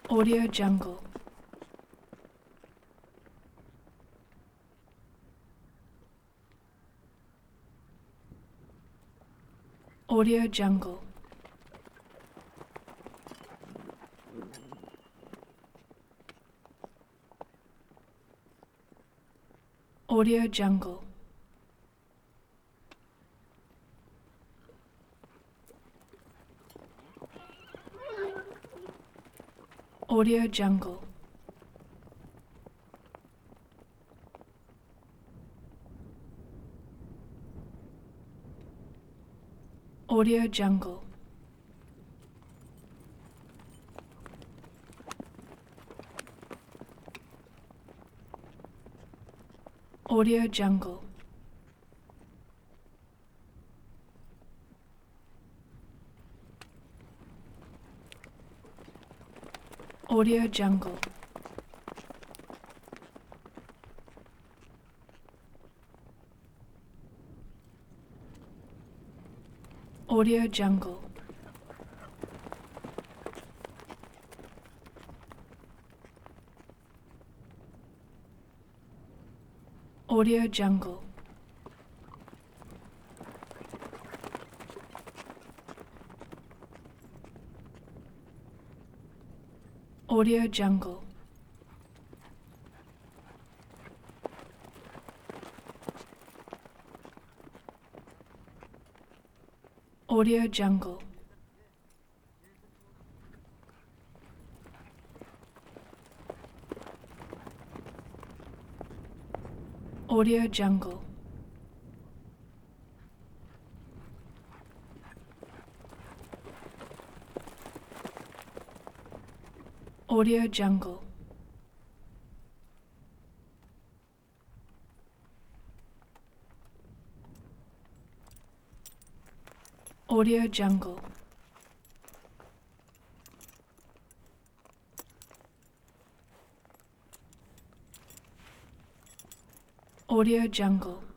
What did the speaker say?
Audio Jungle. Audio Jungle. Audio Jungle. Audio Jungle. Audio Jungle. Audio Jungle. Audio Jungle. Audio Jungle. Audio Jungle. Audio Jungle. Audio Jungle. Audio Jungle. Audio Jungle. Audio Jungle. Audio Jungle.